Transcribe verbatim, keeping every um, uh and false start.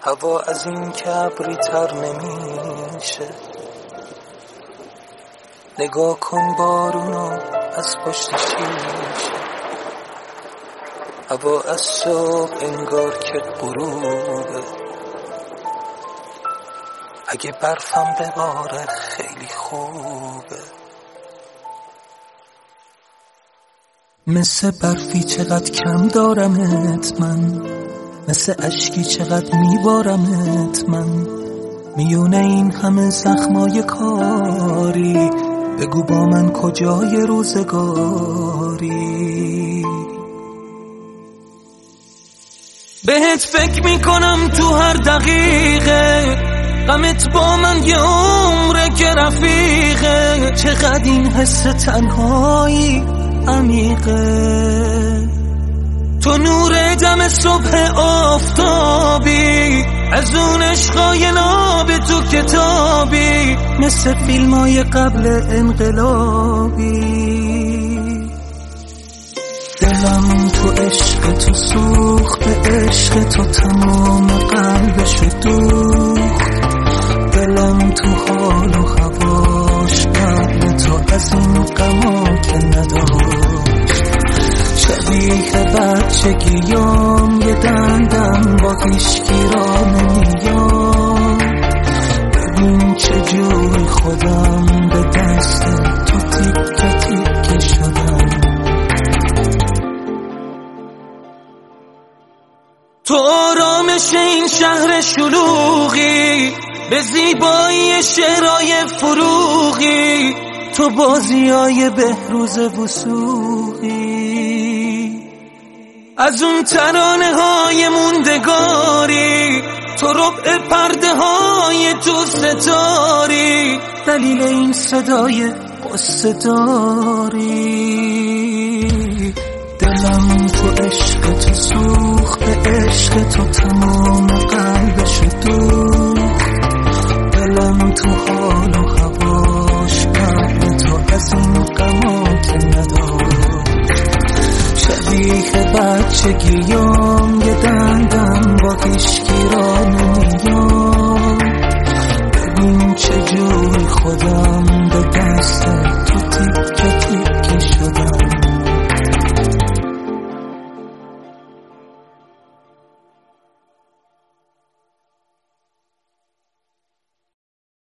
هوا از این کبری تر نمیشه. نگاه کن بارونو از پشت شیشه. هوا از صبح انگار که غروبه. اگه برفم بباره خیلی خوبه. مثل برفی چقدر کم دارمت من، مثل اشکی چقدر میبارمت من. میونه این همه زخمای کاری، بگو با من کجای روزگاری. بهت فکر میکنم تو هر دقیقه، غمت با من یه عمره که رفیقه. چقدر این حس تنهایی عمیقه. تو نور دم صبح آفتابی، از اون عشقای ناب تو کتابی، مثل فیلمای قبل انقلابی. دلم تو عشق تو سوخت، عشق تو تمام قلبشو دوخت. دلم تو حال و هواش قبل تو از این غما که نداشت. شبیه بچگیام یه دندم با هیچکی را نمیام. ببین چجوری خودم به دست تو تیکه تیکه شدم. تو آرامش این شهر شلوغی، به زیبایی شعرهای فروغی، تو بازیای بهروز وثوقی. از اون ترانه های موندگاری، تو ربع پرده های تو ستاری، دلیل این صدای قصه داری. دلم تو عشق تو سوخت، عشق تو تمام قلبشو دوخت. دلم تو حال و هواش قبل تو از این غما که نداشت. شبیه بچگیام یه دندم با هیچکی را نمیام. ببین چجوری خدا